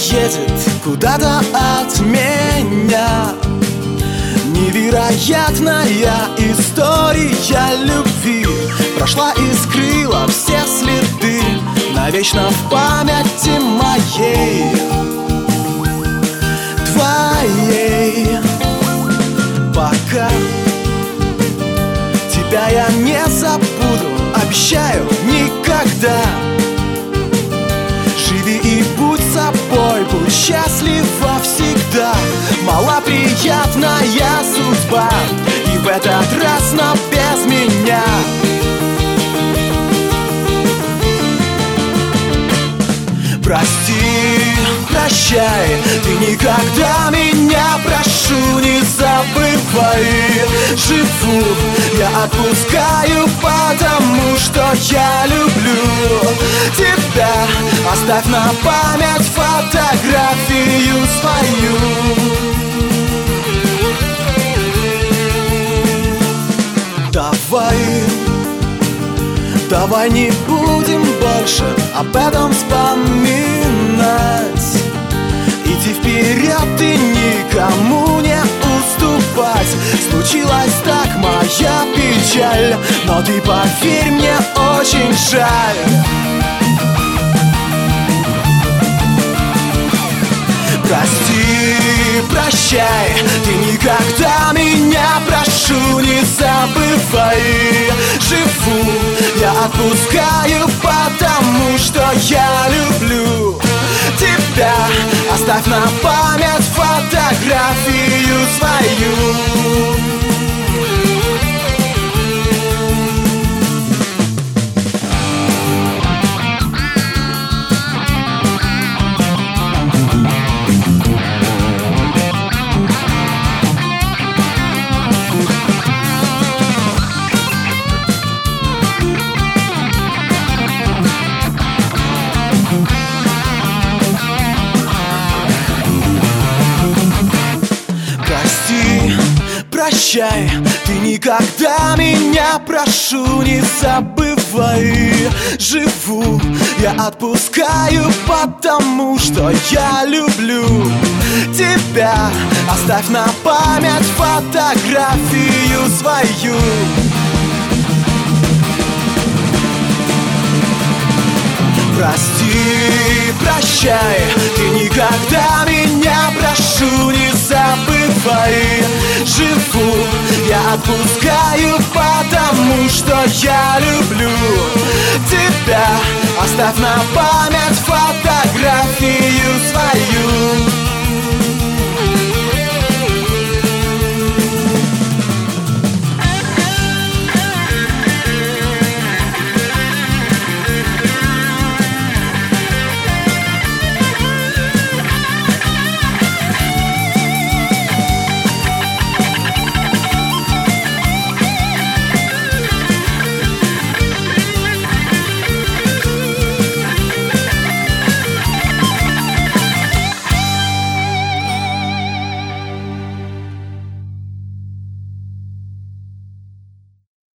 едет куда-то от меня. Невероятная история любви прошла и скрыла все следы навечно в памяти моей, твоей. Пока тебя я не забуду, обещаю, никогда. Живи и будь собой, будь счастлива всегда. Мала приятная судьба, и в этот раз, но без меня. Прости, прощай, ты никогда меня, прошу, не забывай. Живу, я отпускаю, потому что я люблю тебя. Оставь на память фотографию свою. Давай не будем больше об этом вспоминать. Иди вперед и никому не уступать. Случилась так моя печаль, но ты поверь, мне очень жаль. Прости, прощай, ты никогда меня, прошу, не забывай. Живу, я отпускаю, потому что я люблю тебя. Оставь на память фотографию свою. Прощай, ты никогда меня, прошу, не забывай. Живу, я отпускаю, потому что я люблю тебя. Оставь на память фотографию свою. Прости, прощай, ты никогда меня, прошу, не забывай. Живу, я отпускаю, потому что я люблю тебя. Оставь на память фотографию